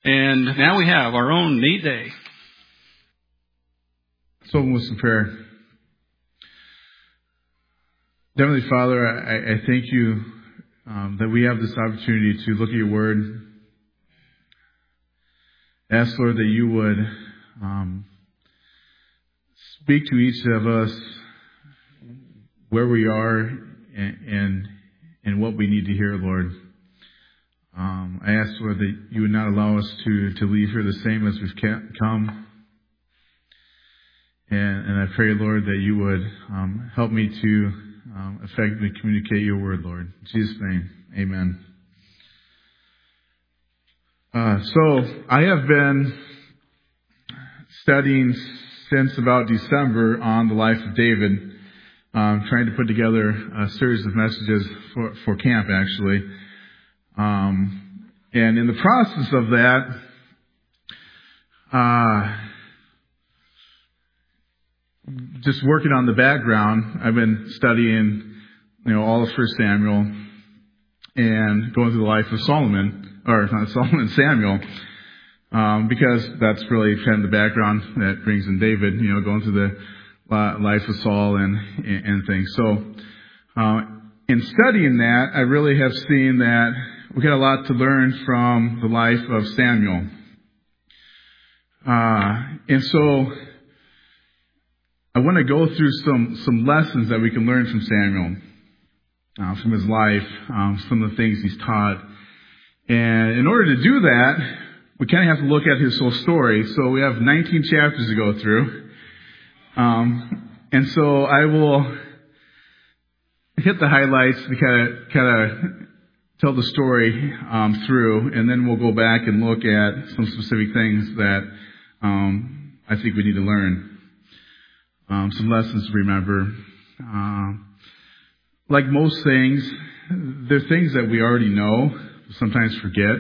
And now we have our own Nate Day. So with some prayer. Heavenly Father, I thank you that we have this opportunity to look at your word. Ask, Lord, that you would speak to each of us where we are and what we need to hear, Lord. I ask, Lord, that you would not allow us to leave here the same as we've come. And I pray, Lord, that you would help me to effectively communicate your word, Lord. In Jesus' name, amen. So I have been studying since about December on the life of David, trying to put together a series of messages for camp, actually. And in the process of that, just working on the background, I've been studying, all of 1 Samuel and going through the life of Samuel, because that's really kind of the background that brings in David, going through the life of Saul and things. So, in studying that, I really have seen that we got a lot to learn from the life of Samuel. And so, I want to go through some lessons that we can learn from Samuel, from his life, some of the things he's taught. And in order to do that, we kind of have to look at his whole story. So we have 19 chapters to go through. And so I will hit the highlights to kind of tell the story through, and then we'll go back and look at some specific things that I think we need to learn. Some lessons to remember. Like most things, there are things that we already know, sometimes forget.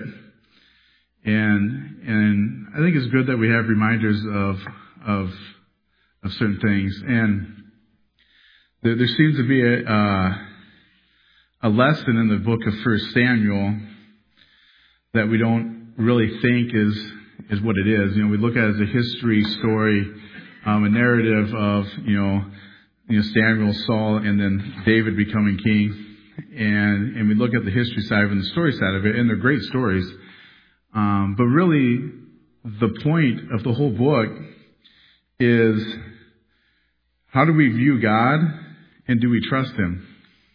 And I think it's good that we have reminders of certain things. And there seems to be a lesson in the book of 1 Samuel that we don't really think is what it is. We look at it as a history story, a narrative of, Samuel, Saul, and then David becoming king. And we look at the history side and the story side of it, and they're great stories. But really, the point of the whole book is, how do we view God, and do we trust Him?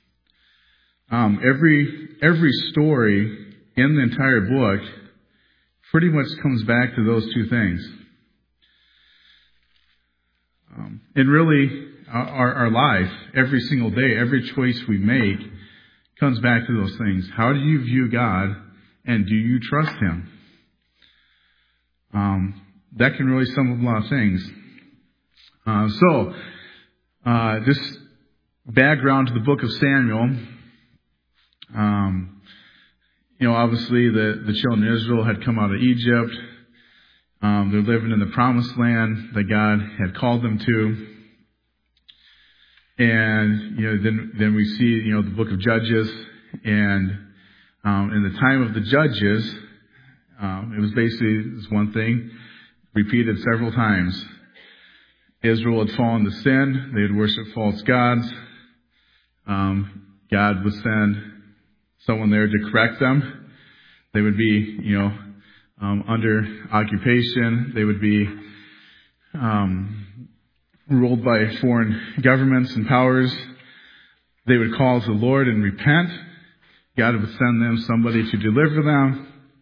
Every story in the entire book pretty much comes back to those two things. And really, our life, every single day, every choice we make, comes back to those things. How do you view God, and do you trust Him? That can really sum up a lot of things. This background to the book of Samuel, obviously the children of Israel had come out of Egypt. They're living in the promised land that God had called them to. And, then we see, the book of Judges. And in the time of the Judges, it was basically this one thing repeated several times. Israel had fallen to sin. They had worshipped false gods. God would send someone there to correct them. They would be, under occupation. They would be ruled by foreign governments and powers. They would call to the Lord and repent. God would send them somebody to deliver them.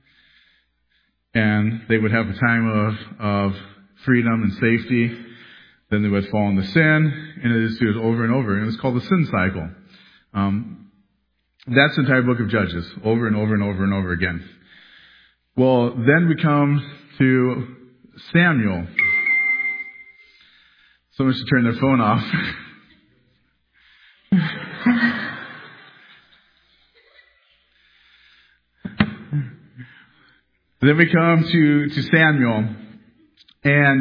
And they would have a time of freedom and safety. Then they would fall into sin. And it is over and over. And it's called the sin cycle. That's the entire book of Judges. Over and over and over and over again. Well, then we come to Samuel. Someone should turn their phone off. Then we come to Samuel, and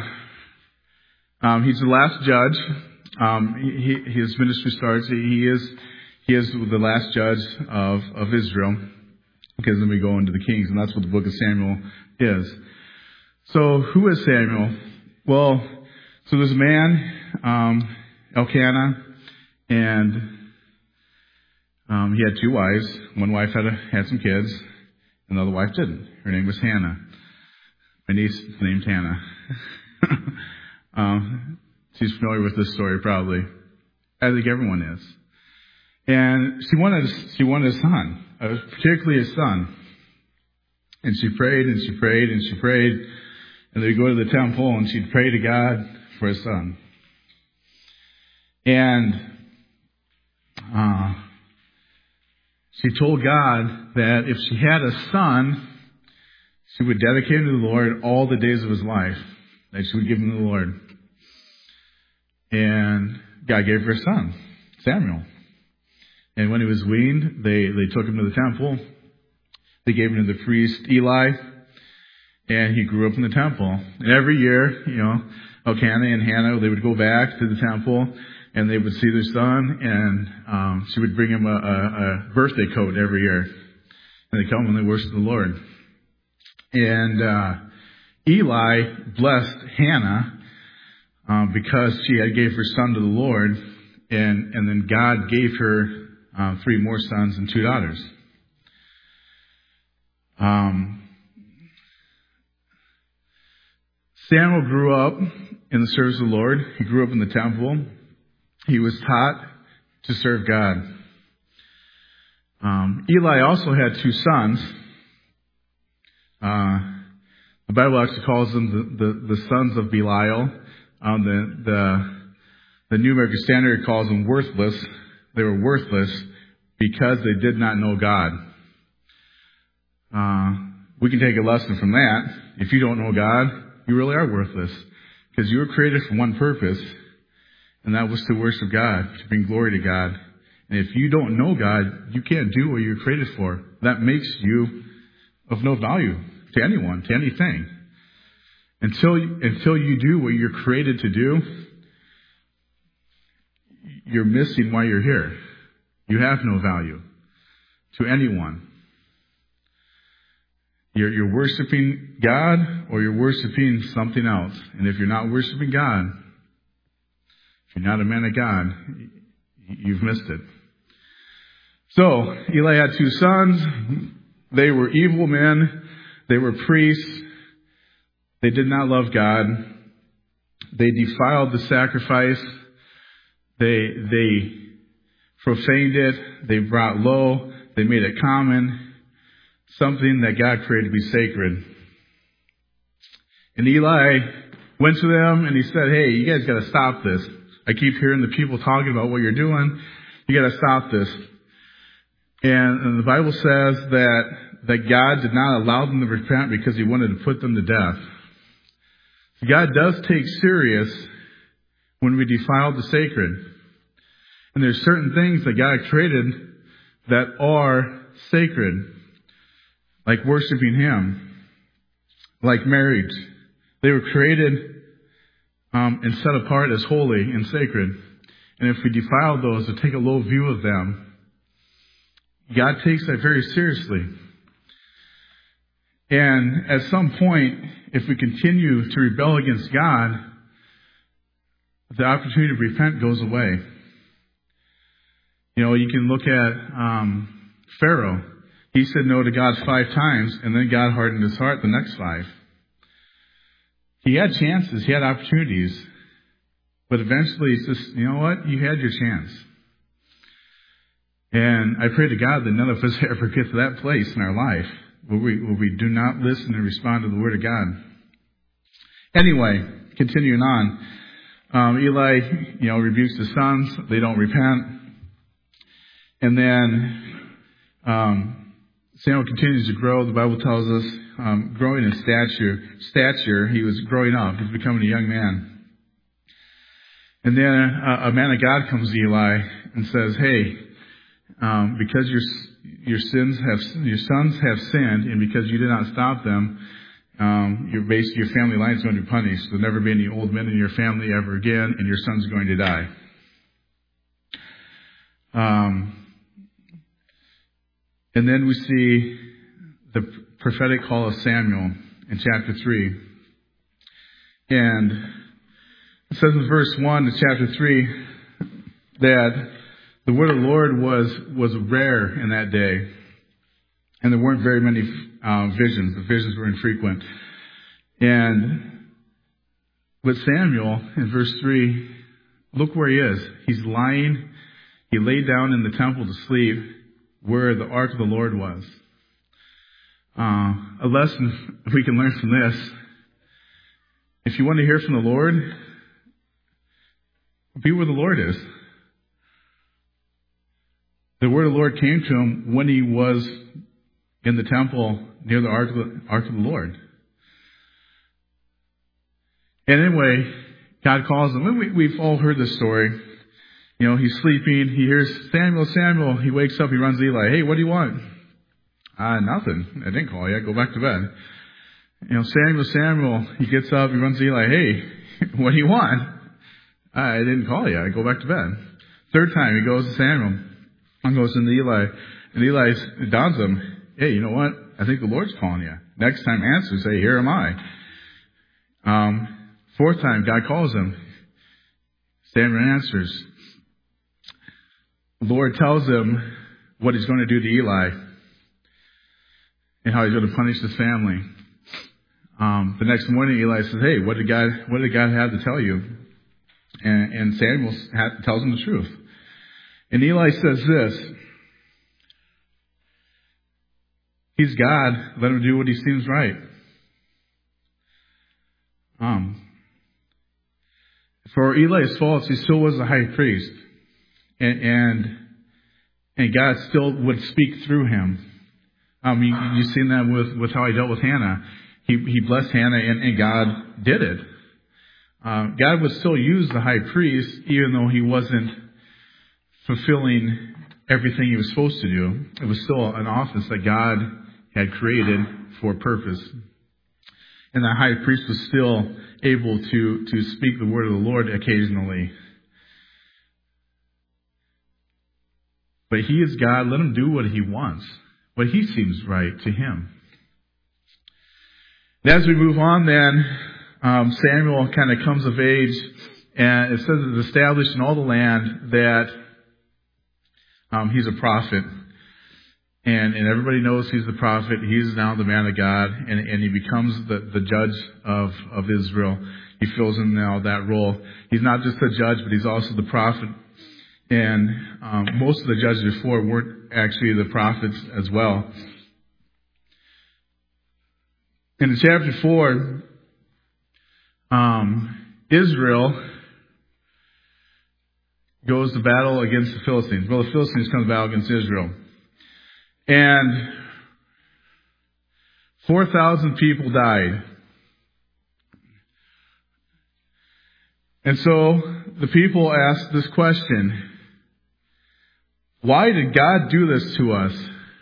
he's the last judge. His ministry starts. He is the last judge of Israel. because then we go into the Kings, and that's what the book of Samuel is. So who is Samuel? Well, so there's a man, Elkanah, and he had two wives. One wife had some kids, and the other wife didn't. Her name was Hannah. My niece is named Hannah. She's familiar with this story probably. I think everyone is. And she wanted a son, particularly a son. And she prayed and she prayed and she prayed. And they'd go to the temple and she'd pray to God for a son. And she told God that if she had a son, she would dedicate him to the Lord all the days of his life. That she would give him to the Lord. And God gave her a son, Samuel. And when he was weaned, they took him to the temple. They gave him to the priest Eli. And he grew up in the temple. And every year, Elkanah and Hannah, they would go back to the temple and they would see their son, and she would bring him a birthday coat every year. And they come and they worship the Lord. And Eli blessed Hannah because she had gave her son to the Lord, and then God gave her 3 more sons and 2 daughters. Samuel grew up in the service of the Lord. He grew up in the temple. He was taught to serve God. Eli also had 2 sons. The Bible actually calls them the sons of Belial. The New American Standard calls them worthless. They were worthless because they did not know God. We can take a lesson from that. If you don't know God, you really are worthless, because you were created for one purpose, and that was to worship God, to bring glory to God. And if you don't know God, you can't do what you're created for. That makes you of no value to anyone, to anything. Until you do what you're created to do, you're missing why you're here. You have no value to anyone. You're worshiping God, or you're worshiping something else. And if you're not worshiping God, if you're not a man of God, you've missed it. So, Eli had 2 sons. They were evil men. They were priests. They did not love God. They defiled the sacrifice. They profaned it. They brought low. They made it common. Something that God created to be sacred. And Eli went to them and he said, hey, you guys got to stop this. I keep hearing the people talking about what you're doing. You got to stop this. And the Bible says that God did not allow them to repent because he wanted to put them to death. So God does take serious when we defile the sacred. And there's certain things that God created that are sacred. Like worshiping him. Like marriage. They were created and set apart as holy and sacred. And if we defile those or take a low view of them, God takes that very seriously. And at some point, if we continue to rebel against God, the opportunity to repent goes away. You can look at Pharaoh. He said no to God 5 times, and then God hardened his heart the next 5. He had chances, he had opportunities, but eventually he says, you know what, you had your chance. And I pray to God that none of us ever get to that place in our life where we do not listen and respond to the Word of God. Anyway, continuing on, Eli, rebukes his sons. They don't repent. And then Samuel continues to grow. The Bible tells us, growing in stature, he was growing up. He's becoming a young man. And then a man of God comes to Eli and says, hey, because your sons have sinned, and because you did not stop them, your family line is going to be punished. There'll never be any old men in your family ever again, and your son's going to die. And then we see the prophetic call of Samuel in chapter 3. And it says in verse 1 of chapter 3 that the word of the Lord was rare in that day. And there weren't very many visions. The visions were infrequent. And with Samuel, in verse 3, look where he is. He's lying. He laid down in the temple to sleep where the ark of the Lord was. A lesson we can learn from this. If you want to hear from the Lord, be where the Lord is. The word of the Lord came to him when he was in the temple near the ark of the Lord. And anyway, God calls him. We've all heard this story. You know, he's sleeping. He hears, Samuel, Samuel. He wakes up. He runs to Eli. Hey, what do you want? Nothing. I didn't call you. Go back to bed. You know, Samuel, Samuel. He gets up. He runs to Eli. Hey, what do you want? I didn't call you. I go back to bed. Third time, he goes to Samuel and goes into Eli. And Eli downs him. Hey, you know what? I think the Lord's calling you. Next time, answer. Say, here am I. Fourth time, God calls him. Samuel answers. The Lord tells him what he's going to do to Eli and how he's going to punish his family. The next morning, Eli says, "Hey, what did God have to tell you?" And Samuel tells him the truth. And Eli says this: "He's God. Let him do what he seems right." For Eli's faults, he still was the high priest, and God still would speak through him. You've seen that with how he dealt with Hannah. He blessed Hannah, and God did it. God would still use the high priest, even though he wasn't fulfilling everything he was supposed to do. It was still an office that God had created for a purpose. And the high priest was still able to speak the word of the Lord occasionally. But he is God. Let him do what he wants, what he seems right to him. And as we move on then, Samuel kind of comes of age, and it says it's established in all the land that he's a prophet. And everybody knows he's the prophet. He's now the man of God, and he becomes the judge of Israel. He fills in now that role. He's not just a judge, but he's also the prophet. And most of the judges before weren't actually the prophets as well. And in chapter 4, Israel goes to battle against the Philistines. Well, the Philistines come to battle against Israel. And 4,000 people died. And so the people asked this question: why did God do this to us?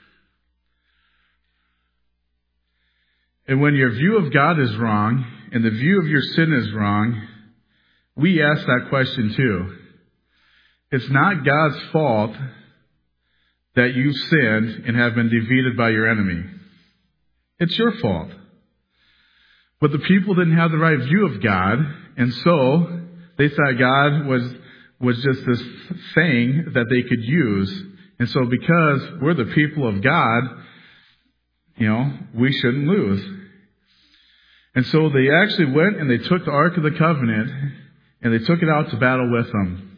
And when your view of God is wrong, and the view of your sin is wrong, we ask that question too. It's not God's fault that you sinned and have been defeated by your enemy. It's your fault. But the people didn't have the right view of God, and so they thought God was just this thing that they could use. And so because we're the people of God, we shouldn't lose. And so they actually went and they took the Ark of the Covenant and they took it out to battle with them.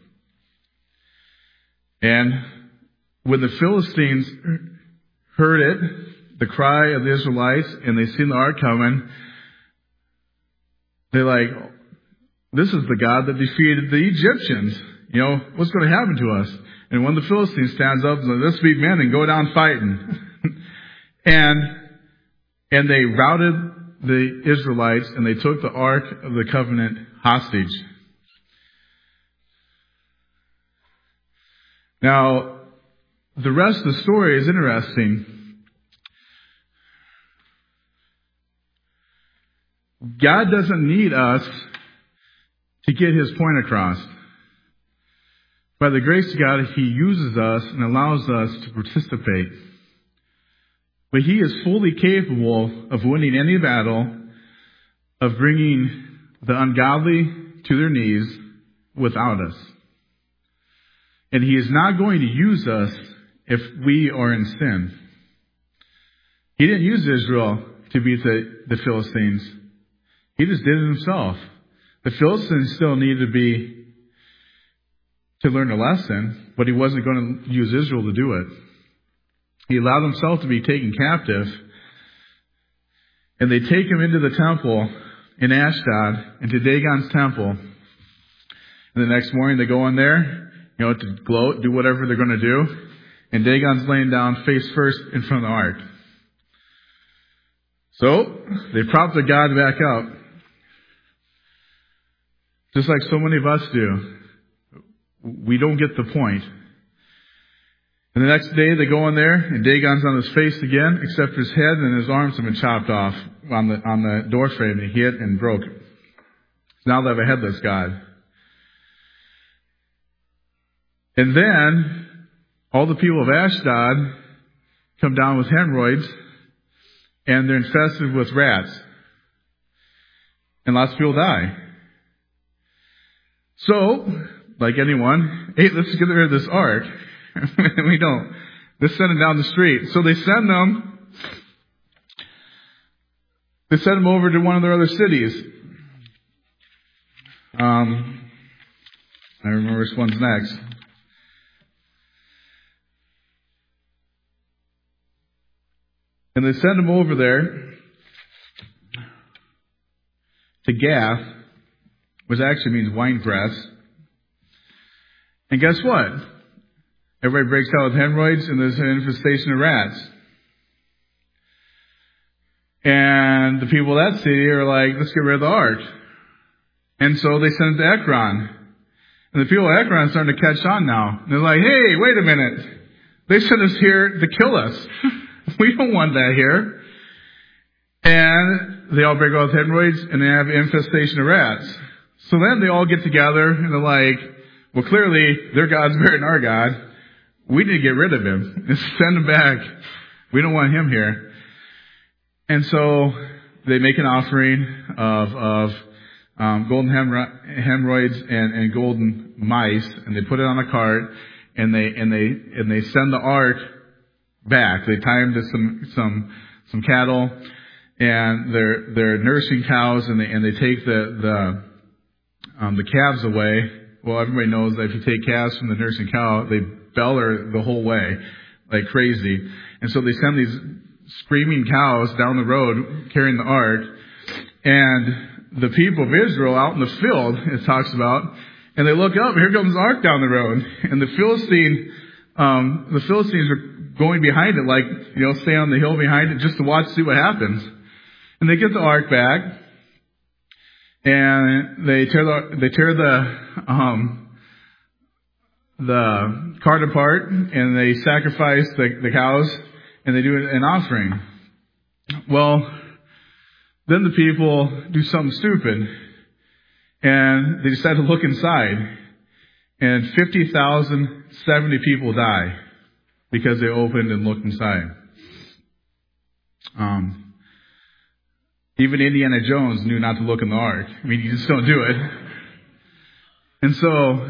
And when the Philistines heard it, the cry of the Israelites, and they seen the ark coming, they're like, this is the God that defeated the Egyptians. What's going to happen to us? And when the Philistine stands up and says, let's be men and go down fighting. and they routed the Israelites, and they took the Ark of the Covenant hostage. Now, the rest of the story is interesting. God doesn't need us to get his point across. By the grace of God, he uses us and allows us to participate. But He is fully capable of winning any battle, of bringing the ungodly to their knees without us. And He is not going to use us if we are in sin. He didn't use Israel to beat the Philistines. He just did it Himself. The Philistines still needed to learn a lesson, but He wasn't going to use Israel to do it. He allowed Himself to be taken captive, and they take Him into the temple in Ashdod, into Dagon's temple. And the next morning they go in there, to gloat, do whatever they're going to do, and Dagon's laying down face first in front of the ark. So they prop their God back up, just like so many of us do. We don't get the point. And the next day they go in there, and Dagon's on his face again, except his head and his arms have been chopped off on the door frame. He hit and broke. So now they have a headless God. And then all the people of Ashdod come down with hemorrhoids, and they're infested with rats. And lots of people die. So, like anyone, hey, let's get rid of this ark. We don't. Let's send them down the street. So they send them over to one of their other cities. I remember which one's next. And they send them over there to Gath, which actually means winepress. And guess what? Everybody breaks out with hemorrhoids, and there's an infestation of rats. And the people of that city are like, let's get rid of the ark. And so they send it to Ekron. And the people of Ekron are starting to catch on now. And they're like, hey, wait a minute. They sent us here to kill us. We don't want that here. And they all break out with hemorrhoids, and they have an infestation of rats. So then they all get together, and they're like, well, clearly their God's better than our God. We need to get rid of him and send him back. We don't want him here. And so they make an offering of golden hemorrhoids and golden mice, and they put it on a cart, and they send the ark back. They tie him to some cattle, and they're nursing cows, and they take the calves away. Well, everybody knows that if you take calves from the nursing cow, they beller the whole way like crazy. And so they send these screaming cows down the road carrying the ark, and the people of Israel out in the field, it talks about, and they look up, and here comes the ark down the road, and the Philistines are going behind it, like, stay on the hill behind it just to watch, see what happens. And they get the ark back, and they tear the cart apart, and they sacrifice the cows, and they do an offering. Well, then the people do something stupid, and they decide to look inside, and 50,070 people die because they opened and looked inside. Even Indiana Jones knew not to look in the ark. I mean, you just don't do it. And so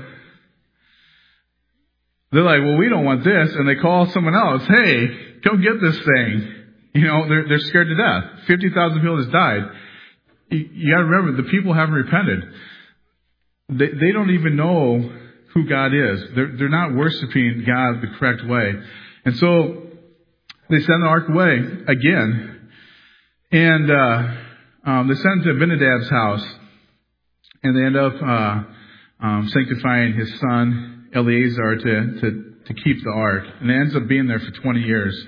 they're like, well, we don't want this. And they call someone else. Hey, come get this thing. They're scared to death. 50,000 people just died. You got to remember, the people haven't repented. They don't even know who God is. They're not worshiping God the correct way. And so they send the ark away again. And they send it to Abinadab's house. And they end up sanctifying his son Eleazar to keep the ark. And it ends up being there for 20 years.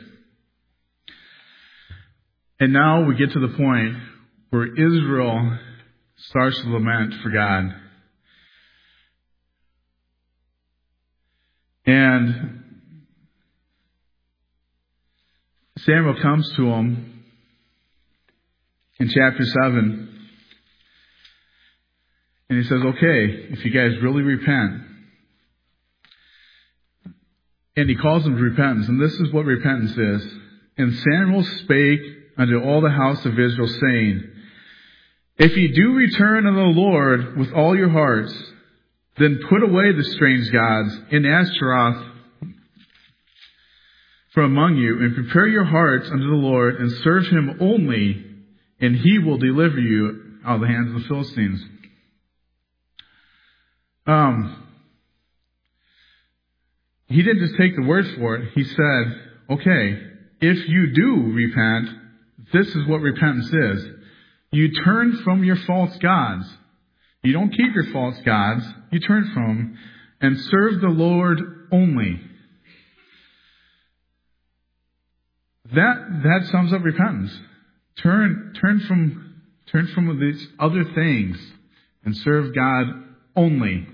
And now we get to the point where Israel starts to lament for God. And Samuel comes to him in chapter 7. And he says, okay, if you guys really repent. And he calls them to repentance. And this is what repentance is. And Samuel spake unto all the house of Israel, saying, If ye do return unto the Lord with all your hearts, then put away the strange gods in Ashtaroth from among you, and prepare your hearts unto the Lord, and serve him only, and he will deliver you out of the hands of the Philistines. He didn't just take the word for it. He said, okay, if you do repent, this is what repentance is. You turn from your false gods. You don't keep your false gods. You turn from them and serve the Lord only. That sums up repentance. Turn from these other things and serve God only.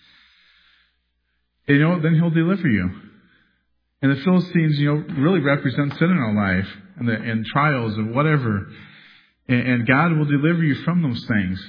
And then He'll deliver you. And the Philistines, really represent sin in our life and trials and whatever. And God will deliver you from those things.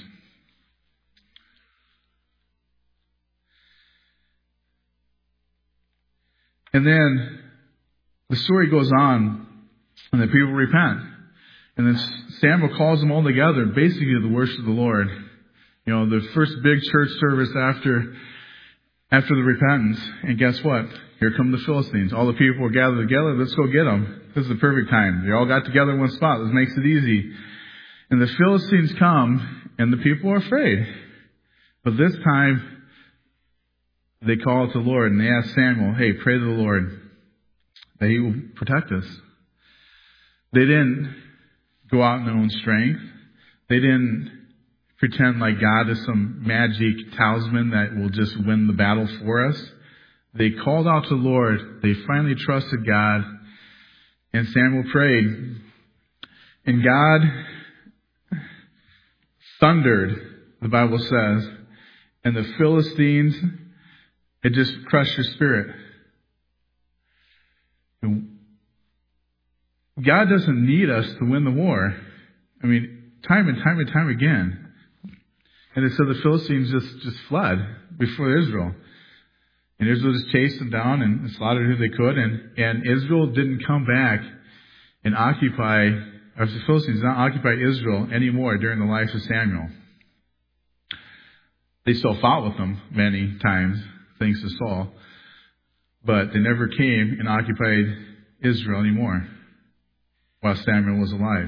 And then the story goes on, and the people repent. And then Samuel calls them all together, basically to worship the Lord. The first big church service after the repentance. And guess what? Here come the Philistines. All the people were gathered together. Let's go get them. This is the perfect time. They all got together in one spot. This makes it easy. And the Philistines come, and the people are afraid. But this time, they call to the Lord, and they ask Samuel, hey, pray to the Lord that He will protect us. They didn't go out in their own strength. They didn't pretend like God is some magic talisman that will just win the battle for us. They called out to the Lord. They finally trusted God. And Samuel prayed. And God thundered, the Bible says. And the Philistines, it just crushed their spirit. God doesn't need us to win the war. Time and time again. And it said the Philistines just fled before Israel. And Israel just chased them down and slaughtered who they could. And Israel didn't come back and the Philistines did not occupy Israel anymore during the life of Samuel. They still fought with them many times, thanks to Saul. But they never came and occupied Israel anymore while Samuel was alive.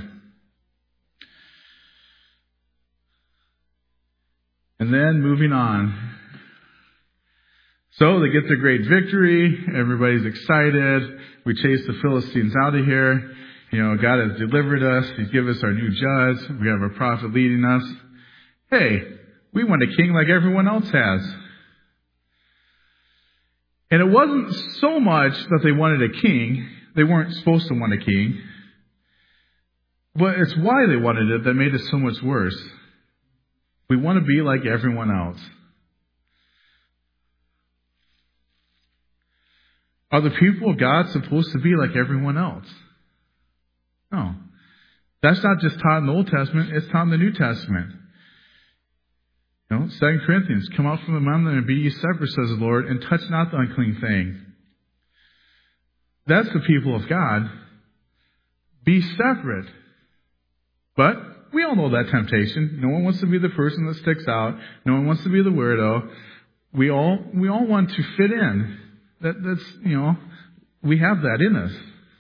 And then moving on. So they get the great victory. Everybody's excited. We chase the Philistines out of here. God has delivered us. He's given us our new judge. We have our prophet leading us. Hey, we want a king like everyone else has. And it wasn't so much that they wanted a king. They weren't supposed to want a king. But it's why they wanted it that made it so much worse. We want to be like everyone else. Are the people of God supposed to be like everyone else? No. That's not just taught in the Old Testament, it's taught in the New Testament. 2 Corinthians, come out from among them and be ye separate, says the Lord, and touch not the unclean thing. That's the people of God. Be separate. But we all know that temptation. No one wants to be the person that sticks out. No one wants to be the weirdo. We all want to fit in. That's we have that in us.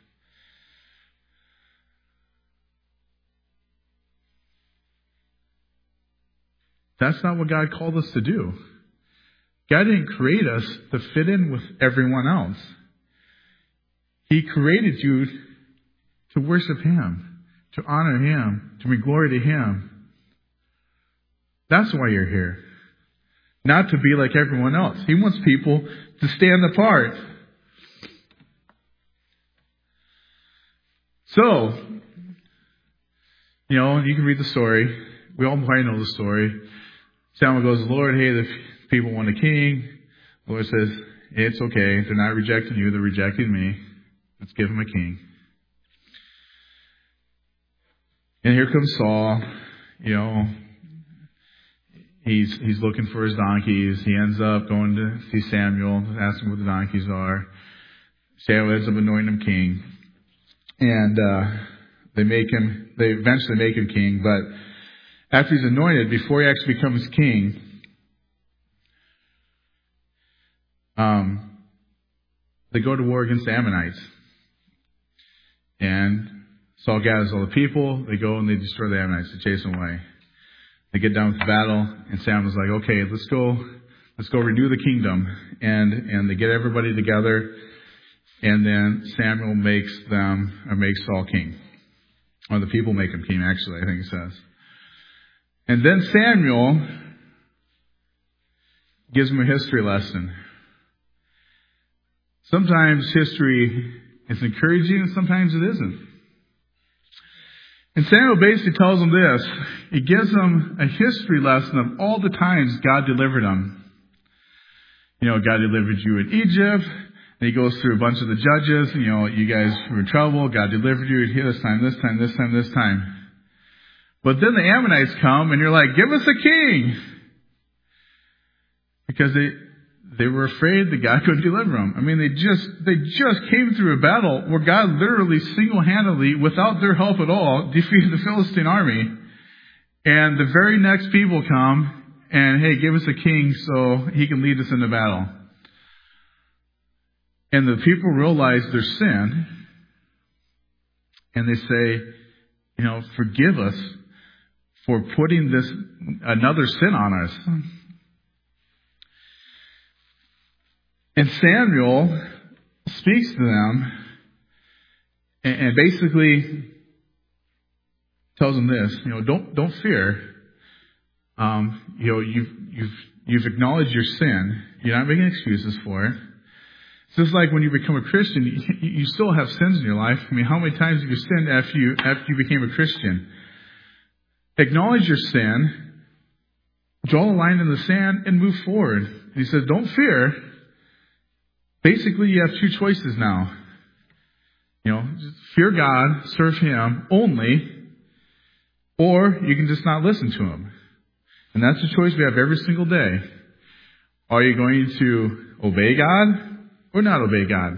That's not what God called us to do. God didn't create us to fit in with everyone else. He created you to worship Him, to honor Him, to bring glory to Him. That's why you're here. Not to be like everyone else. He wants people to stand apart. So, you can read the story. We all probably know the story. Samuel goes to the Lord, hey, the people want a king. The Lord says, hey, it's okay. They're not rejecting you. They're rejecting me. Let's give them a king. And here comes Saul. He's looking for his donkeys. He ends up going to see Samuel, asking where the donkeys are. Samuel ends up anointing him king. And they eventually make him king. But after he's anointed, before he actually becomes king, they go to war against the Ammonites. And Saul gathers all the people. They go and they destroy the Ammonites. They chase them away. They get done with the battle, and Samuel's like, okay, let's go renew the kingdom. And they get everybody together, and then Samuel makes Saul king. Or the people make him king, actually, I think it says. And then Samuel gives him a history lesson. Sometimes history is encouraging, and sometimes it isn't. And Samuel basically tells him this. He gives him a history lesson of all the times God delivered him. God delivered you in Egypt. And he goes through a bunch of the judges. You guys were in trouble. God delivered you here this time, this time, this time, this time. But then the Ammonites come, and you're like, give us a king. Because they were afraid that God couldn't deliver them. I mean, they just came through a battle where God literally single-handedly, without their help at all, defeated the Philistine army. And the very next people come and, hey, give us a king so he can lead us into battle. And the people realize their sin, and they say, forgive us for putting another sin on us. And Samuel speaks to them and basically tells them this, don't fear. You've acknowledged your sin. You're not making excuses for it. It's just like when you become a Christian, you still have sins in your life. I mean, how many times have you sinned after you became a Christian? Acknowledge your sin, draw a line in the sand, and move forward. And he says, don't fear. Basically, you have two choices now. Just fear God, serve Him only, or you can just not listen to Him. And that's the choice we have every single day. Are you going to obey God or not obey God?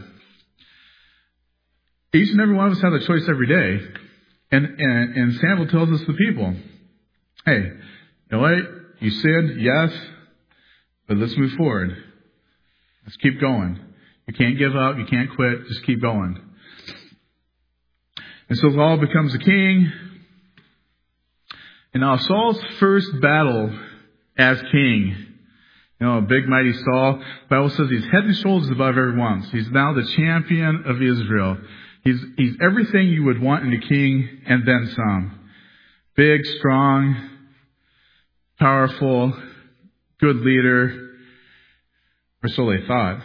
Each and every one of us have a choice every day. And Samuel tells us, the people, hey, you know what? You sinned, yes, but let's move forward. Let's keep going. You can't give up. You can't quit. Just keep going. And so Saul becomes a king. And now Saul's first battle as king, a big mighty Saul, the Bible says he's head and shoulders above everyone else. He's now the champion of Israel. He's everything you would want in a king and then some. Big, strong, powerful, good leader, or so they thought.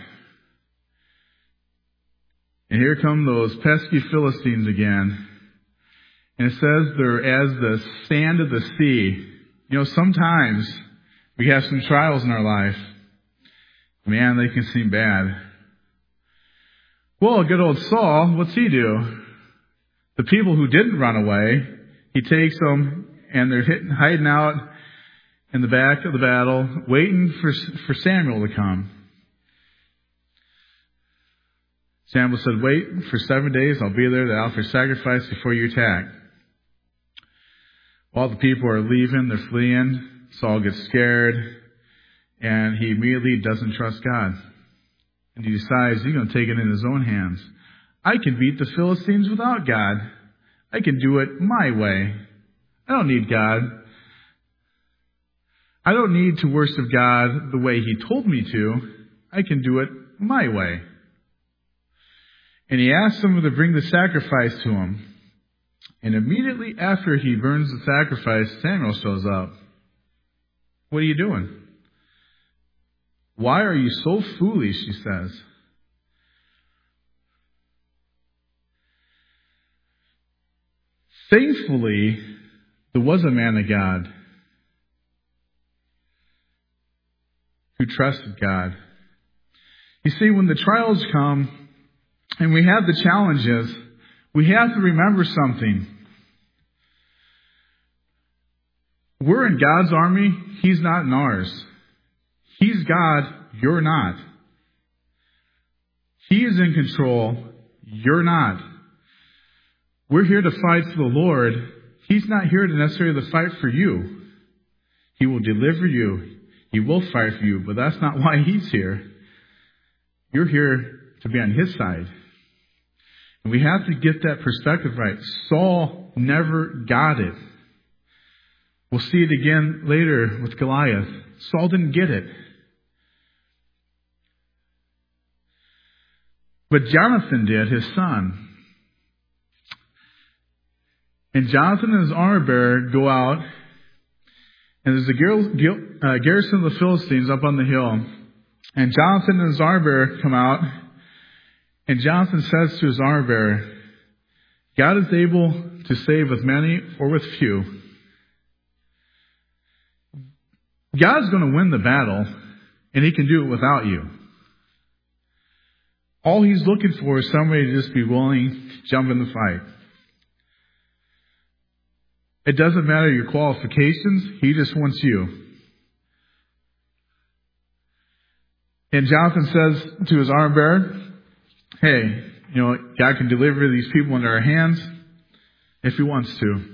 And here come those pesky Philistines again. And it says they're as the sand of the sea. Sometimes we have some trials in our life. Man, they can seem bad. Well, good old Saul, what's he do? The people who didn't run away, he takes them and they're hiding out in the back of the battle, waiting for Samuel to come. Samuel said, wait for 7 days, I'll be there to offer sacrifice before you attack. While the people are leaving, they're fleeing, Saul gets scared, and he immediately doesn't trust God. And he decides he's going to take it in his own hands. I can beat the Philistines without God. I can do it my way. I don't need God. I don't need to worship God the way He told me to. I can do it my way. And he asks them to bring the sacrifice to him. And immediately after he burns the sacrifice, Samuel shows up. What are you doing? Why are you so foolish, he says. Thankfully, there was a man of God who trusted God. You see, when the trials come and we have the challenges, we have to remember something. We're in God's army. He's not in ours. He's God. You're not. He is in control. You're not. we're here to fight for the Lord. He's not here to necessarily fight for you. He will deliver you. He will fight for you, but that's not why He's here. You're here to be on His side. And we have to get that perspective right. Saul never got it. We'll see it again later with Goliath. Saul didn't get it. But Jonathan did, his son. And Jonathan and his armor bearer go out, and there's a garrison of the Philistines up on the hill. And Jonathan and his armor bearer come out, and Jonathan says to his armor bearer, God is able to save with many or with few. God's going to win the battle, and He can do it without you. All He's looking for is somebody to just be willing to jump in the fight. It doesn't matter your qualifications. He just wants you. And Jonathan says to his armor bearer, hey, God can deliver these people into our hands if He wants to.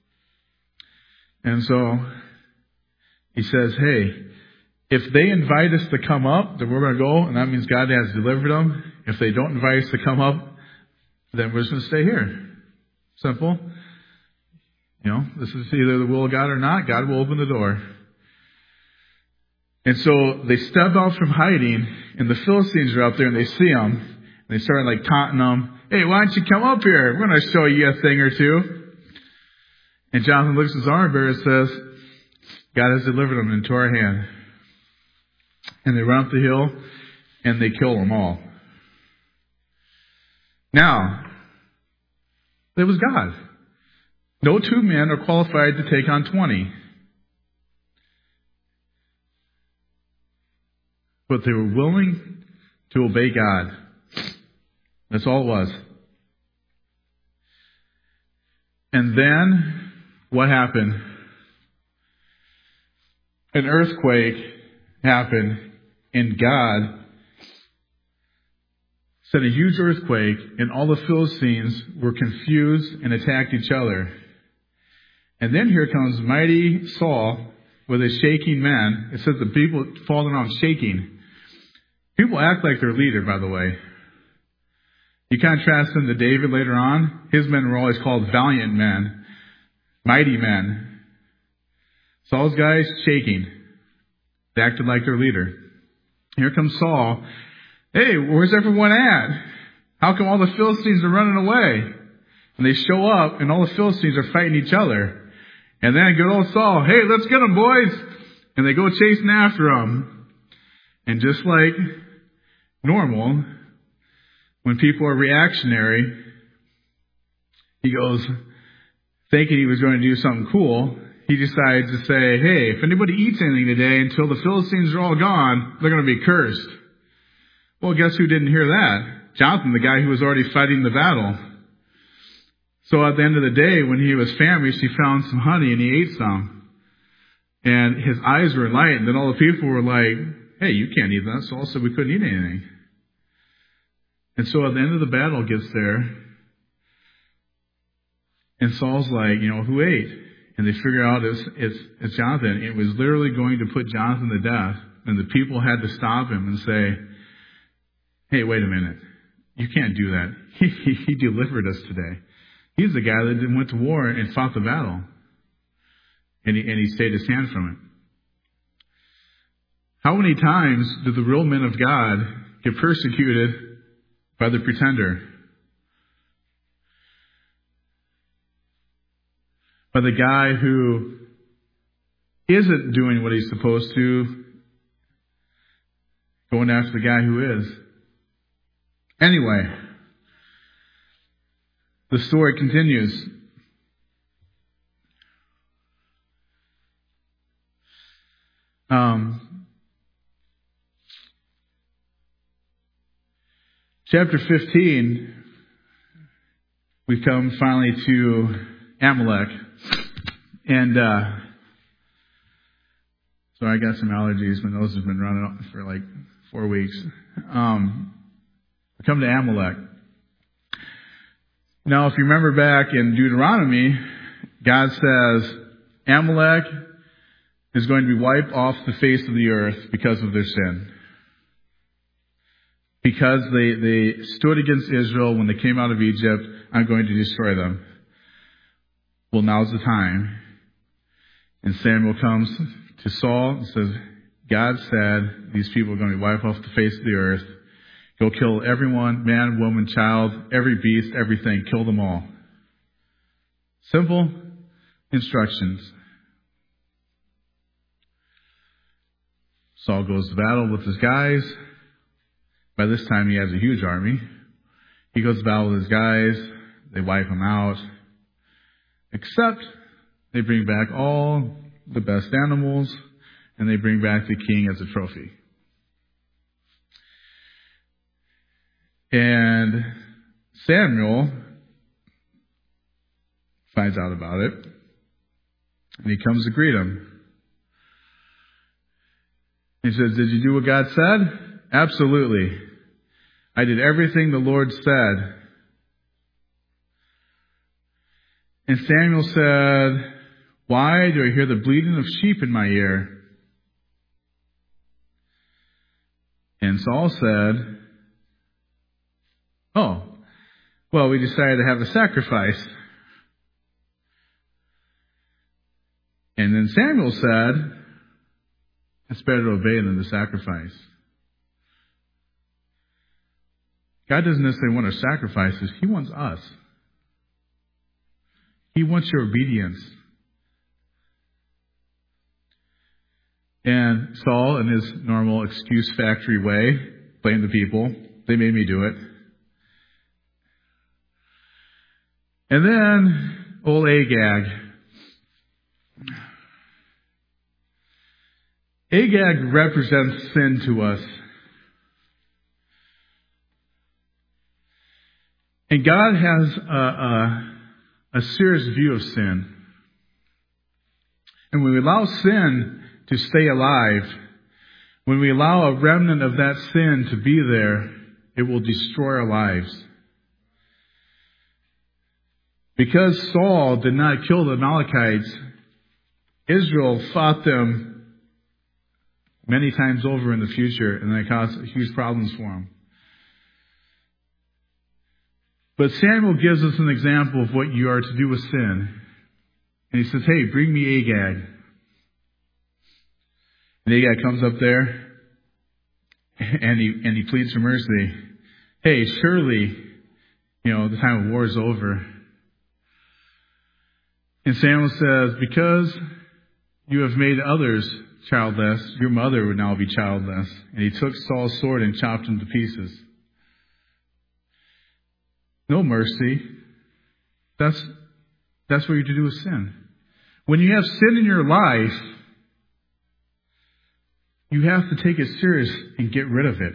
And so he says, hey, if they invite us to come up, then we're going to go, and that means God has delivered them. If they don't invite us to come up, then we're just going to stay here. Simple. This is either the will of God or not. God will open the door. And so they step out from hiding, and the Philistines are up there, and they see them, and they start taunting them. Hey, why don't you come up here? We're going to show you a thing or two. And Jonathan looks at his armor bearer and says, God has delivered them into our hand. And they run up the hill, and they kill them all. Now, it was God. No two men are qualified to take on 20. But they were willing to obey God. That's all it was. And then, what happened? An earthquake happened, and God sent a huge earthquake, and all the Philistines were confused and attacked each other. And then here comes mighty Saul with his shaking men. It says the people falling around shaking. People act like their leader, by the way. You contrast him to David later on. His men were always called valiant men, mighty men. Saul's guys shaking. They acted like their leader. Here comes Saul. Hey, where's everyone at? How come all the Philistines are running away? And they show up, and all the Philistines are fighting each other. And then good old Saul, hey, let's get them, boys. And they go chasing after them. And just like normal, when people are reactionary, he goes, thinking he was going to do something cool, he decides to say, hey, if anybody eats anything today until the Philistines are all gone, they're going to be cursed. Well, guess who didn't hear that? Jonathan, the guy who was already fighting the battle. So at the end of the day, when he was famished, he found some honey and he ate some. And his eyes were enlightened. And all the people were like, hey, you can't eat that. Saul said we couldn't eat anything. And so at the end of the battle gets there. And Saul's like, who ate? And they figure out it's Jonathan. It was literally going to put Jonathan to death. And the people had to stop him and say, hey, wait a minute. You can't do that. He delivered us today. He's the guy that went to war and fought the battle. And he stayed his hand from it. How many times do the real men of God get persecuted by the pretender? By the guy who isn't doing what he's supposed to, going after the guy who is. Anyway, the story continues. Chapter 15, we come finally to Amalek. And so I got some allergies. My nose has been running for like 4 weeks. We come to Amalek. Now, if you remember back in Deuteronomy, God says Amalek is going to be wiped off the face of the earth because of their sin. Because they stood against Israel when they came out of Egypt, I'm going to destroy them. Well, now's the time. And Samuel comes to Saul and says, God said these people are going to be wiped off the face of the earth. Go kill everyone, man, woman, child, every beast, everything. Kill them all. Simple instructions. Saul goes to battle with his guys. By this time, he has a huge army. He goes to battle with his guys. They wipe him out. Except they bring back all the best animals, and they bring back the king as a trophy. And Samuel finds out about it, and he comes to greet him. He says, did you do what God said? Absolutely. I did everything the Lord said. And Samuel said, why do I hear the bleating of sheep in my ear? And Saul said, oh, well, we decided to have a sacrifice. And then Samuel said, it's better to obey than to sacrifice. God doesn't necessarily want our sacrifices. He wants us. He wants your obedience. And Saul, in his normal excuse factory way, blamed the people. They made me do it. And then old Agag. Agag represents sin to us. And God has a serious view of sin. And when we allow sin to stay alive, when we allow a remnant of that sin to be there, it will destroy our lives. Because Saul did not kill the Amalekites, Israel fought them many times over in the future, and that caused huge problems for them. But Samuel gives us an example of what you are to do with sin. And he says, hey, bring me Agag. And Agag comes up there, and he pleads for mercy. Hey, surely, the time of war is over. And Samuel says, because you have made others childless, your mother would now be childless. And he took Saul's sword and chopped him to pieces. No mercy. That's what you're to do with sin. When you have sin in your life, you have to take it serious and get rid of it.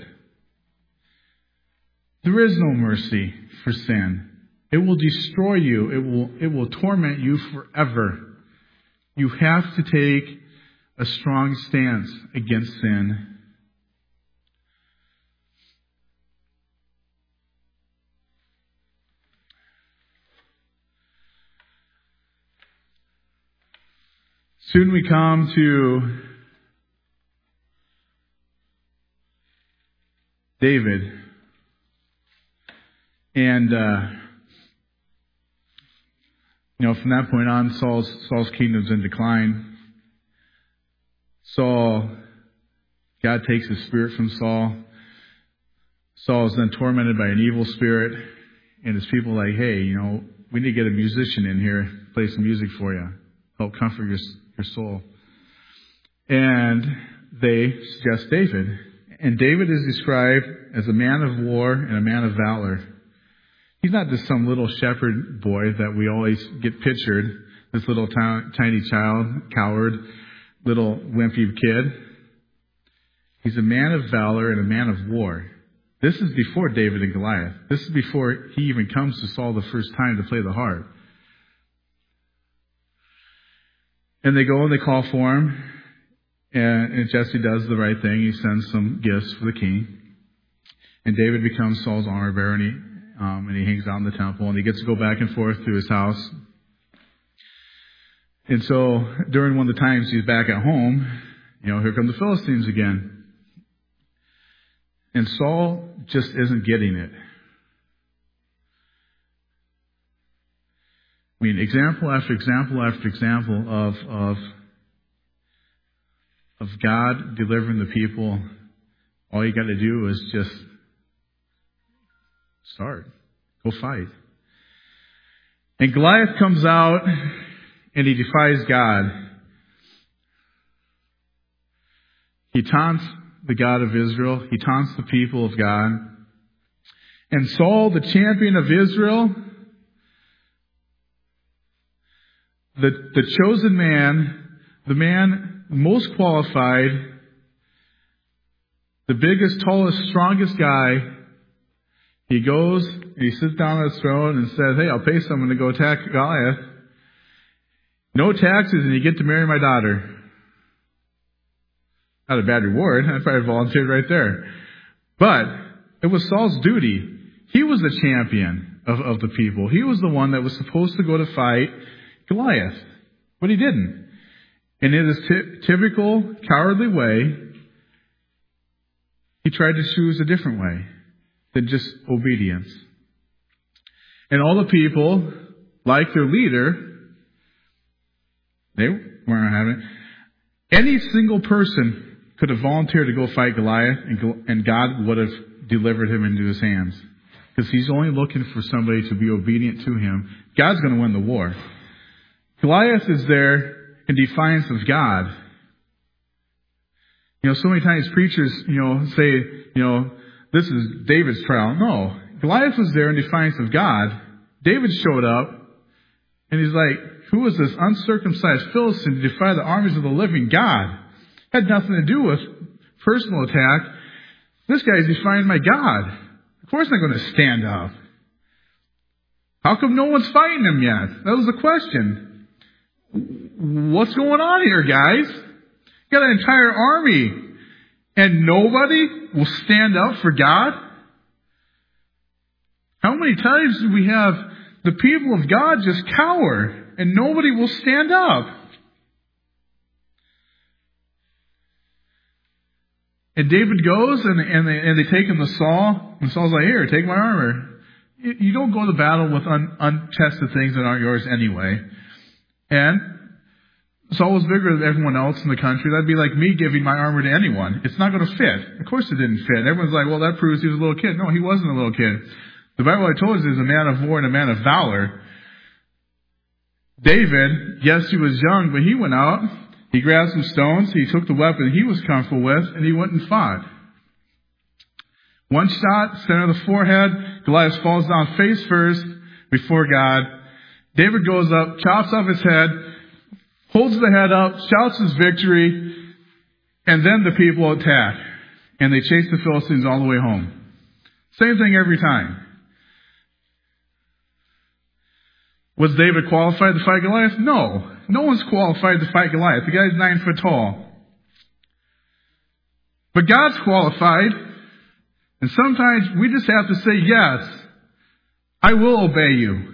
There is no mercy for sin. It will destroy you. It will torment you forever. You have to take a strong stance against sin. Soon we come to David. And, from that point on, Saul's kingdom's in decline. God takes his spirit from Saul. Saul is then tormented by an evil spirit. And his people are like, hey, we need to get a musician in here, play some music for you, help comfort your soul. And they suggest David. And David is described as a man of war and a man of valor. He's not just some little shepherd boy that we always get pictured, this little tiny child, coward, little wimpy kid. He's a man of valor and a man of war. This is before David and Goliath. This is before he even comes to Saul the first time to play the harp. And they go and they call for him. And Jesse does the right thing. He sends some gifts for the king. And David becomes Saul's armor bearer, and and he hangs out in the temple, and he gets to go back and forth to his house. And so during one of the times he's back at home, here come the Philistines again. And Saul just isn't getting it. I mean, example after example after example of God delivering the people. All you got to do is just start. Go fight. And Goliath comes out and he defies God. He taunts the God of Israel. He taunts the people of God. And Saul, the champion of Israel, the chosen man, the man most qualified, the biggest, tallest, strongest guy, he goes and he sits down on his throne and says, hey, I'll pay someone to go attack Goliath. No taxes and you get to marry my daughter. Not a bad reward. I probably volunteered right there. But it was Saul's duty. He was the champion of the people. He was the one that was supposed to go to fight Goliath. But he didn't. And in his typical cowardly way, he tried to choose a different way than just obedience. And all the people, like their leader, they weren't having it. Any single person could have volunteered to go fight Goliath, and God would have delivered him into his hands. Because he's only looking for somebody to be obedient to him. God's going to win the war. Goliath is there in defiance of God. So many times preachers, say, this is David's trial. No. Goliath was there in defiance of God. David showed up, and he's like, who is this uncircumcised Philistine to defy the armies of the living God? Had nothing to do with personal attack. This guy's defying my God. Of course I'm going to stand up. How come no one's fighting him yet? That was the question. What's going on here, guys? You got an entire army, and nobody will stand up for God? How many times do we have the people of God just cower, and nobody will stand up? And David goes, and they take him to Saul, and Saul's like, here, take my armor. You don't go to battle with untested things that aren't yours anyway. And Saul was bigger than everyone else in the country. That'd be like me giving my armor to anyone. It's not going to fit. Of course it didn't fit. Everyone's like, well, that proves he was a little kid. No, he wasn't a little kid. The Bible I told us is a man of war and a man of valor. David, yes, he was young, but he went out. He grabbed some stones. He took the weapon he was comfortable with, and he went and fought. One shot, center of the forehead. Goliath falls down face first before God. David goes up, chops off his head, holds the head up, shouts his victory, and then the people attack. And they chase the Philistines all the way home. Same thing every time. Was David qualified to fight Goliath? No. No one's qualified to fight Goliath. The guy's 9 foot tall. But God's qualified. And sometimes we just have to say, yes, I will obey you.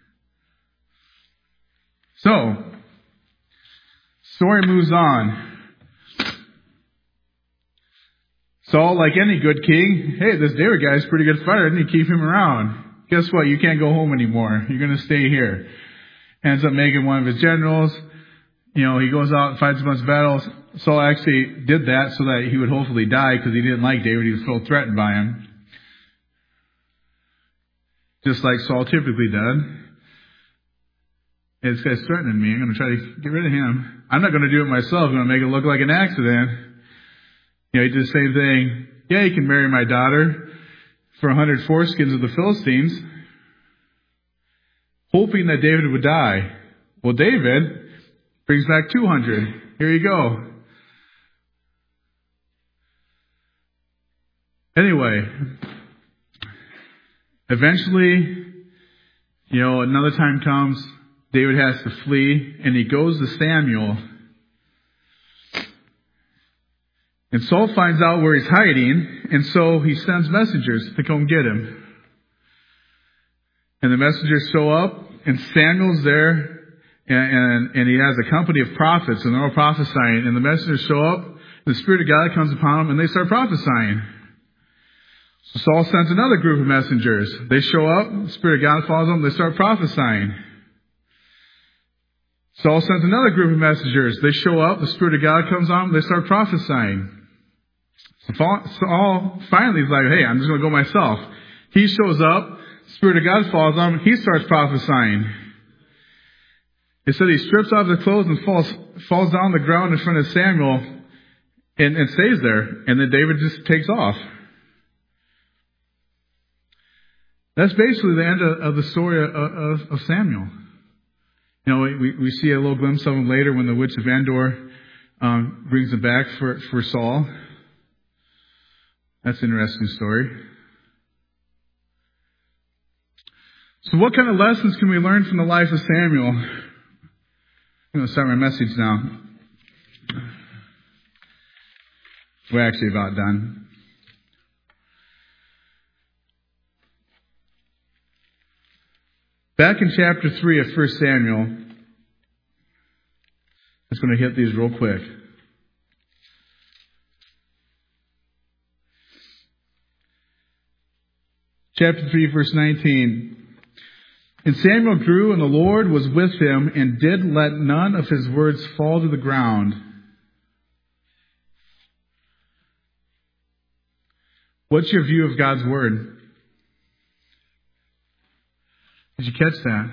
So, story moves on. Saul, like any good king, hey, this David guy's a pretty good fighter. I need to keep him around. Guess what? You can't go home anymore. You're going to stay here. Ends up making one of his generals. He goes out and fights a bunch of battles. Saul actually did that so that he would hopefully die because he didn't like David. He was so threatened by him. Just like Saul typically did. Hey, this guy's threatening me. I'm going to try to get rid of him. I'm not going to do it myself. I'm going to make it look like an accident. He did the same thing. Yeah, you can marry my daughter for 100 foreskins of the Philistines, hoping that David would die. Well, David brings back 200. Here you go. Anyway, eventually, another time comes, David has to flee, and he goes to Samuel. And Saul finds out where he's hiding, and so he sends messengers to come get him. And the messengers show up, and Samuel's there, and he has a company of prophets, and they're all prophesying. And the messengers show up, and the Spirit of God comes upon them, and they start prophesying. So Saul sends another group of messengers. They show up, the Spirit of God falls on them, they start prophesying. Saul sends another group of messengers. They show up, the Spirit of God comes on them, they start prophesying. So Saul finally is like, hey, I'm just going to go myself. He shows up, the Spirit of God falls on him, he starts prophesying. It said he strips off his clothes and falls down on the ground in front of Samuel and stays there. And then David just takes off. That's basically the end of the story of Samuel. You know, we see a little glimpse of him later when the witch of Endor brings him back for Saul. That's an interesting story. So what kind of lessons can we learn from the life of Samuel? I'm going to start my message now. We're actually about done. Back in chapter 3 of 1 Samuel, I'm just going to hit these real quick. Chapter 3, verse 19. And Samuel grew, and the Lord was with him, and did let none of his words fall to the ground. What's your view of God's word? Did you catch that?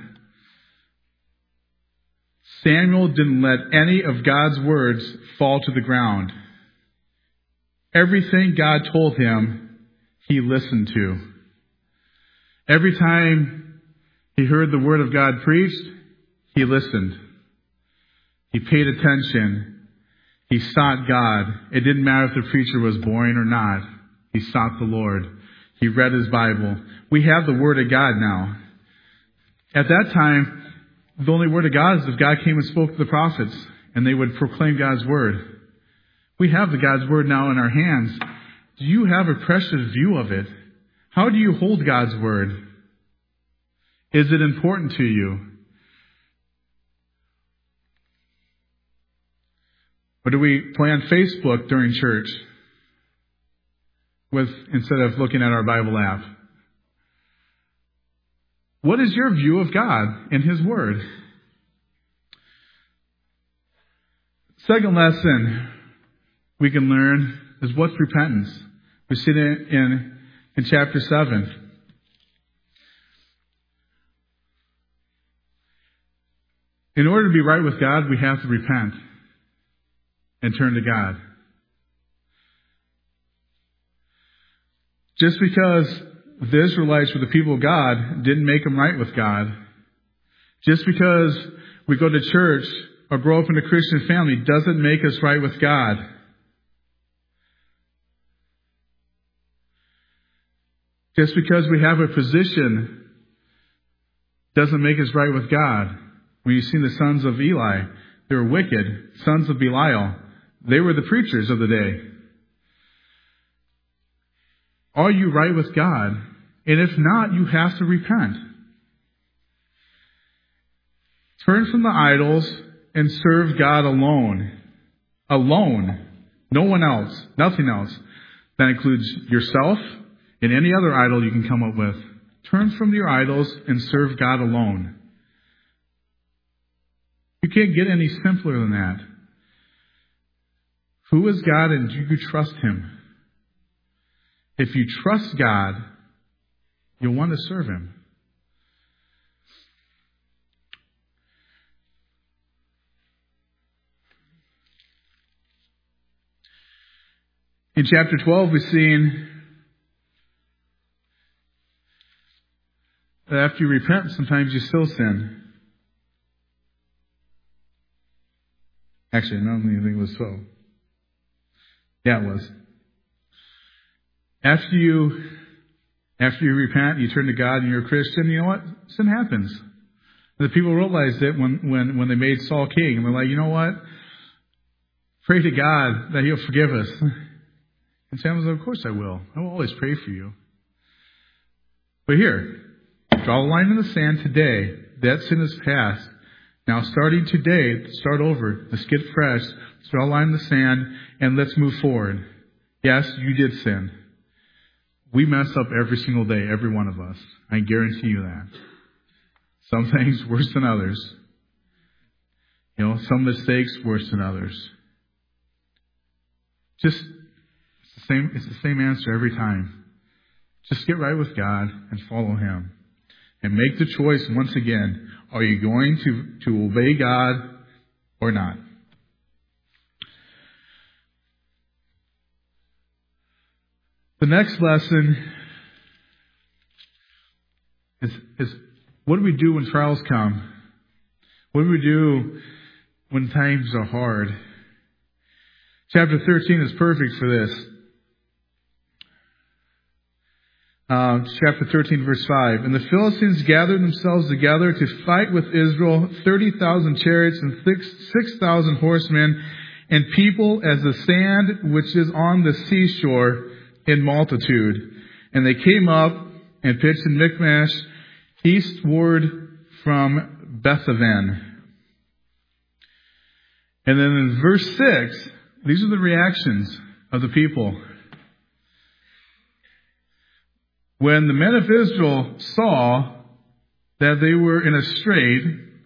Samuel didn't let any of God's words fall to the ground. Everything God told him, he listened to. Every time he heard the word of God preached, he listened. He paid attention. He sought God. It didn't matter if the preacher was boring or not. He sought the Lord. He read his Bible. We have the Word of God now. At that time, the only Word of God is if God came and spoke to the prophets, and they would proclaim God's Word. We have the God's Word now in our hands. Do you have a precious view of it? How do you hold God's Word? Is it important to you? Or do we play on Facebook during church instead of looking at our Bible app? What is your view of God and His Word? Second lesson we can learn is what's repentance. We see it in chapter 7. In order to be right with God, we have to repent and turn to God. Just because the Israelites were the people of God didn't make them right with God. Just because we go to church or grow up in a Christian family doesn't make us right with God. Just because we have a position doesn't make us right with God. When you've seen the sons of Eli, they were wicked. Sons of Belial, they were the preachers of the day. Are you right with God? And if not, you have to repent. Turn from the idols and serve God alone. Alone. No one else. Nothing else. That includes yourself and any other idol you can come up with. Turn from your idols and serve God alone. You can't get any simpler than that. Who is God and do you trust Him? If you trust God, you'll want to serve Him. In chapter 12, we've seen that after you repent, sometimes you still sin. Actually, I don't even think it was 12. Yeah, it was. After you repent, you turn to God and you're a Christian, you know what? Sin happens. The people realized it when they made Saul king. And they're like, you know what? Pray to God that He'll forgive us. And Samuel said, of course I will. I will always pray for you. But here, Draw a line in the sand today. That sin is past. Now, starting today, start over. Let's get fresh. Let's draw a line in the sand, and let's move forward. Yes, you did sin. We mess up every single day, every one of us. I guarantee you that. Some things worse than others. Some mistakes worse than others. It's the same answer every time. Just get right with God and follow Him. And make the choice once again. Are you going to obey God or not? The next lesson is what do we do when trials come? What do we do when times are hard? Chapter 13 is perfect for this. Chapter 13, verse 5. And the Philistines gathered themselves together to fight with Israel, 30,000 chariots and 6,000 horsemen, and people as the sand which is on the seashore in multitude. And they came up and pitched in Michmash, eastward from Bethaven. And then in verse 6, these are the reactions of the people. When the men of Israel saw that they were in a strait,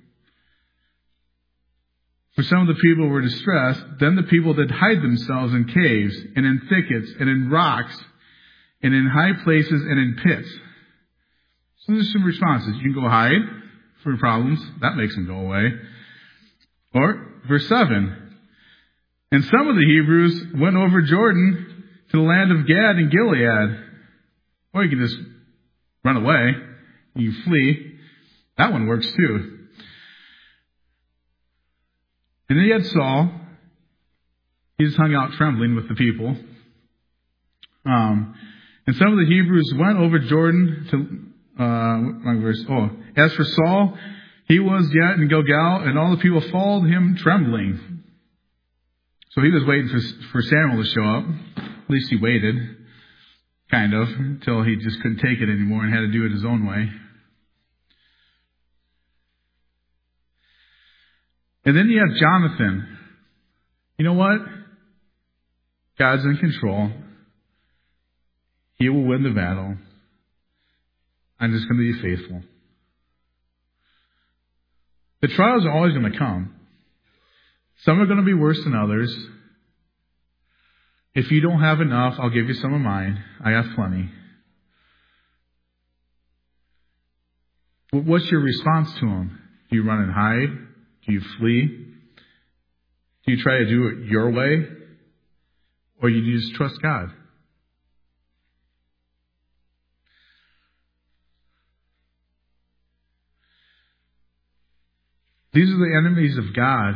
for some of the people were distressed, then the people did hide themselves in caves, and in thickets, and in rocks, and in high places, and in pits. So there's some responses. You can go hide for problems. That makes them go away. Or, verse 7. And some of the Hebrews went over Jordan to the land of Gad and Gilead. Or you can just run away. You flee. That one works too. And then you had Saul. He just hung out trembling with the people. And some of the Hebrews went over Jordan to, as for Saul, he was yet in Gilgal, and all the people followed him trembling. So he was waiting for Samuel to show up. At least he waited. Kind of, until he just couldn't take it anymore and had to do it his own way. And then you have Jonathan. You know what? God's in control. He will win the battle. I'm just going to be faithful. The trials are always going to come. Some are going to be worse than others. If you don't have enough, I'll give you some of mine. I have plenty. What's your response to them? Do you run and hide? Do you flee? Do you try to do it your way? Or do you just trust God? These are the enemies of God.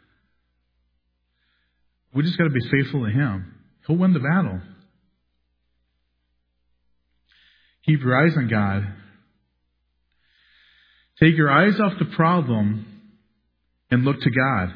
We just got to be faithful to Him. He'll win the battle. Keep your eyes on God. Take your eyes off the problem and look to God.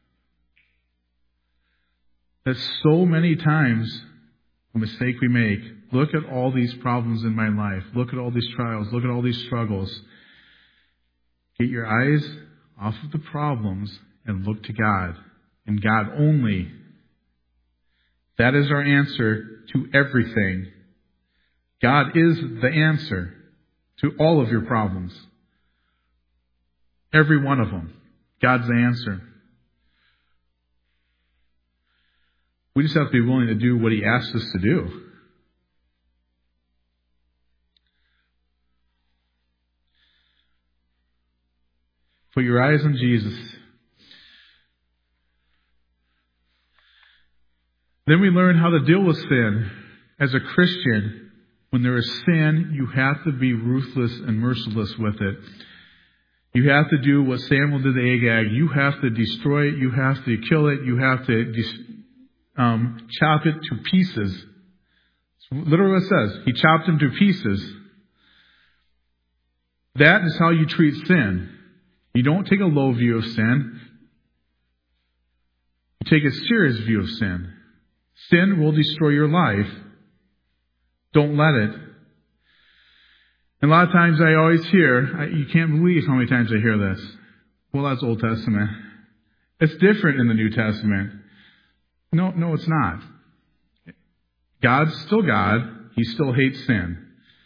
That's so many times a mistake we make. Look at all these problems in my life. Look at all these trials. Look at all these struggles. Get your eyes off of the problems and look to God. And God only. That is our answer to everything. God is the answer to all of your problems. Every one of them. God's the answer. We just have to be willing to do what He asks us to do. Put your eyes on Jesus. Then we learn how to deal with sin. As a Christian, when there is sin, you have to be ruthless and merciless with it. You have to do what Samuel did to Agag. You have to destroy it. You have to kill it. You have to chop it to pieces. It's literally what it says. He chopped him to pieces. That is how you treat sin. You don't take a low view of sin. You take a serious view of sin. Sin will destroy your life. Don't let it. And a lot of times I always hear, you can't believe how many times I hear this. Well, that's Old Testament. It's different in the New Testament. No, it's not. God's still God. He still hates sin.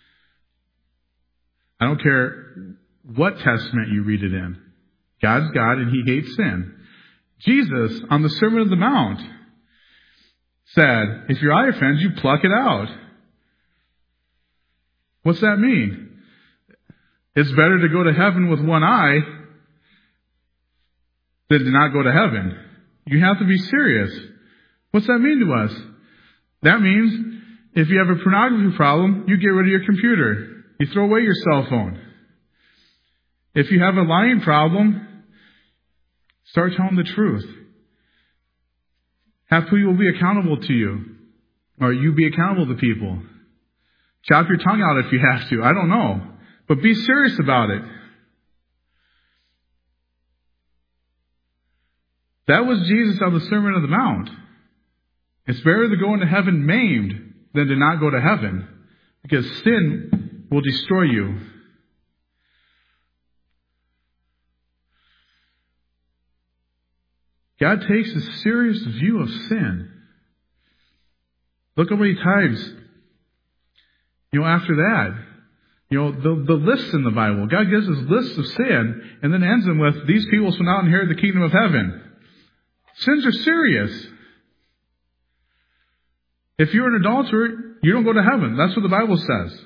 I don't care what testament you read it in. God's God and He hates sin. Jesus, on the Sermon on the Mount, said, if your eye offends you, pluck it out. What's that mean? It's better to go to heaven with one eye than to not go to heaven. You have to be serious. What's that mean to us? That means if you have a pornography problem, you get rid of your computer. You throw away your cell phone. If you have a lying problem, start telling the truth. Have people be accountable to you. Or you be accountable to people. Chop your tongue out if you have to. I don't know. But be serious about it. That was Jesus on the Sermon on the Mount. It's better to go into heaven maimed than to not go to heaven. Because sin will destroy you. God takes a serious view of sin. Look how many times, after that, the lists in the Bible. God gives us lists of sin and then ends them with, these people shall not inherit the kingdom of heaven. Sins are serious. If you're an adulterer, you don't go to heaven. That's what the Bible says.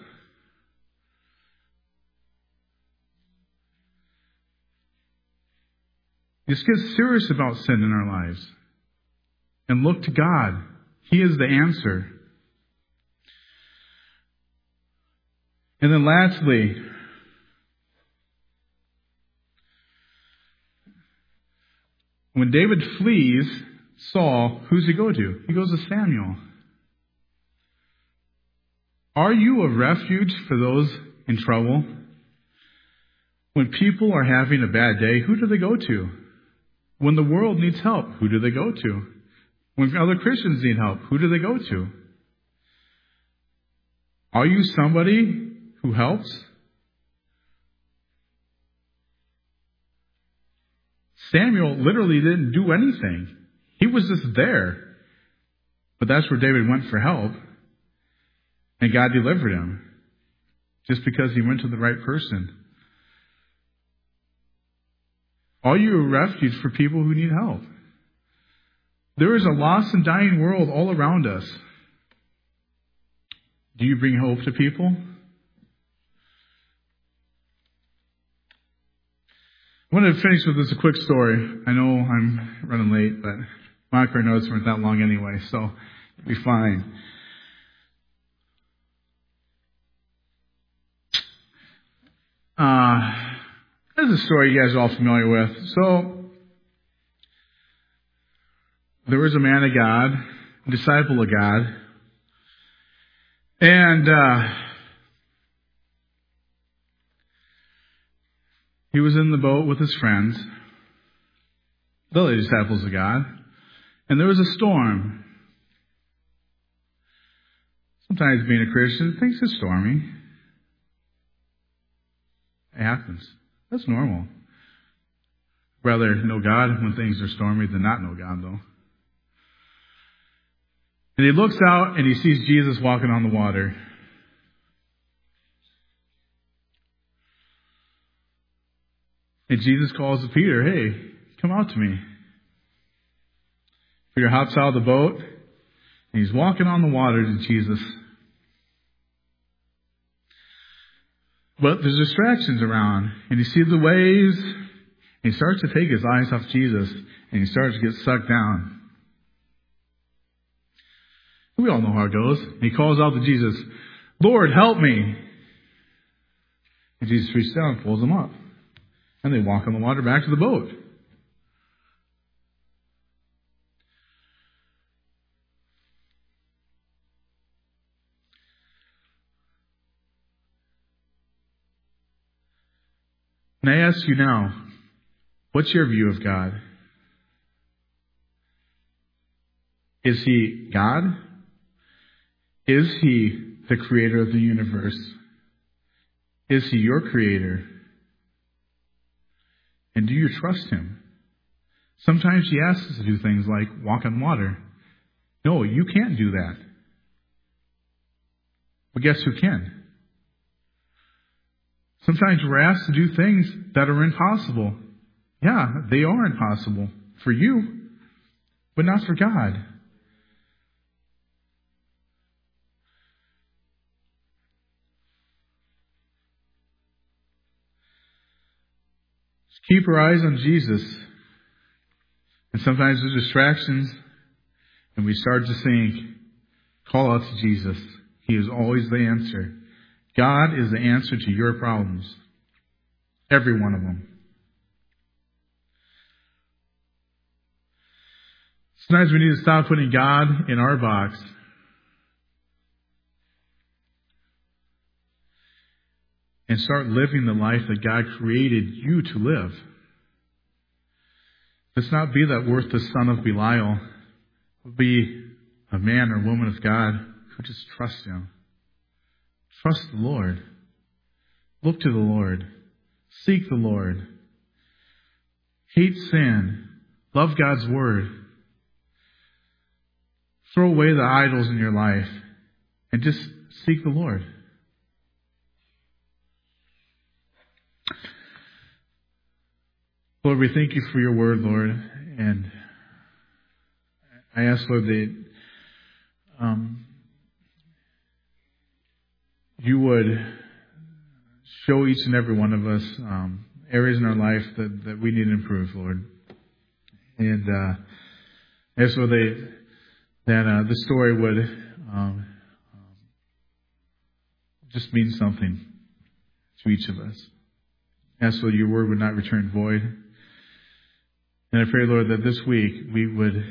Just get serious about sin in our lives. And look to God. He is the answer. And then lastly, when David flees Saul, who's he go to? He goes to Samuel. Are you a refuge for those in trouble? When people are having a bad day, who do they go to? When the world needs help, who do they go to? When other Christians need help, who do they go to? Are you somebody who helps? Samuel literally didn't do anything. He was just there. But that's where David went for help. And God delivered him. Just because he went to the right person. Are you a refuge for people who need help? There is a lost and dying world all around us. Do you bring hope to people? I want to finish with this a quick story. I know I'm running late, but my notes weren't that long anyway, so it'll be fine. This is a story you guys are all familiar with. So, there was a man of God, a disciple of God, and he was in the boat with his friends, the other disciples of God, and there was a storm. Sometimes being a Christian, things are stormy. It happens. That's normal. Rather know God when things are stormy than not know God, though. And he looks out and he sees Jesus walking on the water. And Jesus calls to Peter, hey, come out to me. Peter hops out of the boat and he's walking on the water to Jesus. But there's distractions around, and he sees the waves, and he starts to take his eyes off Jesus, and he starts to get sucked down. We all know how it goes. He calls out to Jesus, Lord, help me. And Jesus reaches down and pulls him up. And they walk on the water back to the boat. And I ask you now, what's your view of God? Is He God? Is He the creator of the universe? Is He your Creator? And do you trust Him? Sometimes He asks us to do things like walk on water. No, you can't do that. But guess who can? Sometimes we're asked to do things that are impossible. Yeah, they are impossible for you, but not for God. Just keep our eyes on Jesus. And sometimes there's distractions, and we start to sink. Call out to Jesus. He is always the answer. God is the answer to your problems. Every one of them. Sometimes we need to stop putting God in our box. And start living the life that God created you to live. Let's not be that worthless son of Belial. Be a man or woman of God who just trusts Him. Trust the Lord. Look to the Lord. Seek the Lord. Hate sin. Love God's Word. Throw away the idols in your life and just seek the Lord. Lord, we thank You for Your Word, Lord, and I ask, Lord, that You would show each and every one of us areas in our life that we need to improve, Lord. And I ask, Lord, that the story would just mean something to each of us. I ask, Lord, Your Word would not return void. And I pray, Lord, that this week we would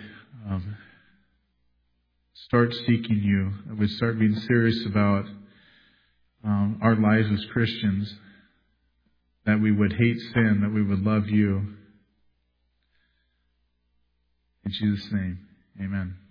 start seeking You. That we'd start being serious about our lives as Christians. That we would hate sin. That we would love You. In Jesus' name, amen.